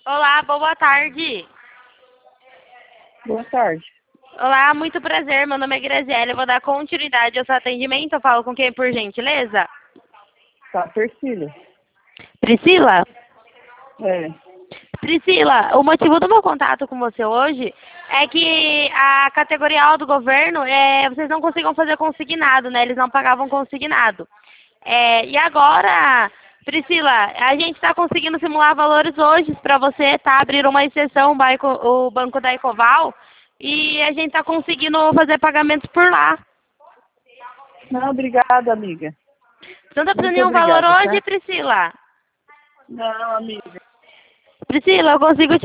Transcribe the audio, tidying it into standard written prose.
Olá, boa tarde. Boa tarde. Olá, muito prazer. Meu nome é Graziela. Eu vou dar continuidade ao seu atendimento. Eu falo com quem, por gentileza? Tá, Persília. Priscila? É. Priscila, o motivo do meu contato com você hoje é que a categoria A do governo, vocês não conseguiam fazer consignado, né? Eles não pagavam consignado. E agora, Priscila, a gente está conseguindo simular valores hoje para você, tá? Abrir uma exceção, o banco da Ecoval, e a gente está conseguindo fazer pagamentos por lá. Não, obrigada, amiga. Você não está precisando de Muito nenhum valor obrigada, hoje, tá? Priscila? Não, amiga. Priscila, eu consigo te